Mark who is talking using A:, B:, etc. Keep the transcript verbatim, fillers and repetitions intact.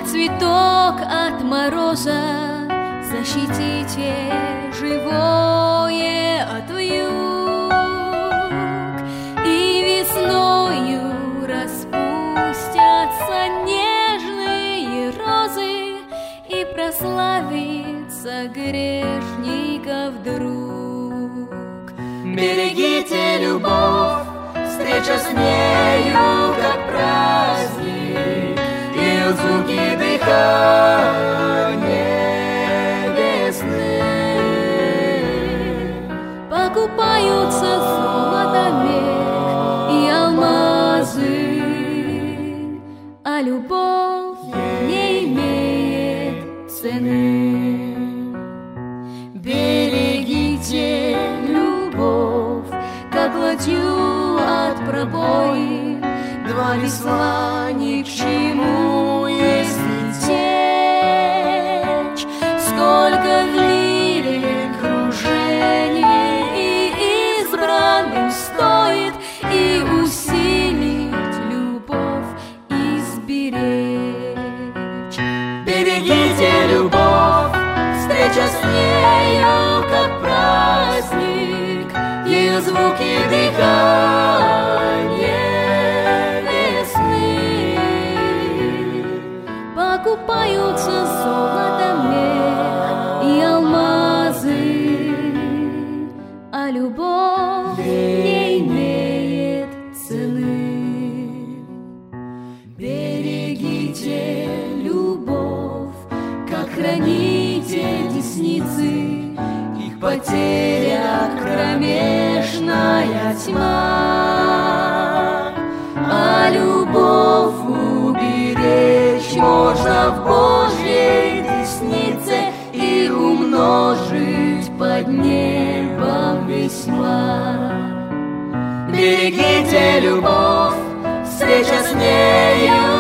A: как цветок от мороза, защитите живое от вьюг, и весною распустятся нежные розы, и прославится грешников друг.
B: Берегите любовь, встреча с нею как праздник, и звуки дыхания весны.
A: Покупаются золото, мех и алмазы, а любовь не имеет цены. Берегите любовь, как ладью от пробоин, два весла ни к чему, если течь. Сколько в мире кружений, и избранным стоит и усилить любовь, и сберечь.
B: Берегите любовь, встреча с нею как праздник, ее звуки дыхания весны.
A: Покупаются золото, мех и алмазы, а любовь не имеет цены. Берегите любовь, как храните десницы, их потеря кромешная тьма, а любовь уберечь можно в Божьей деснице и умножить под небом весьма.
B: Берегите любовь, встреча с нею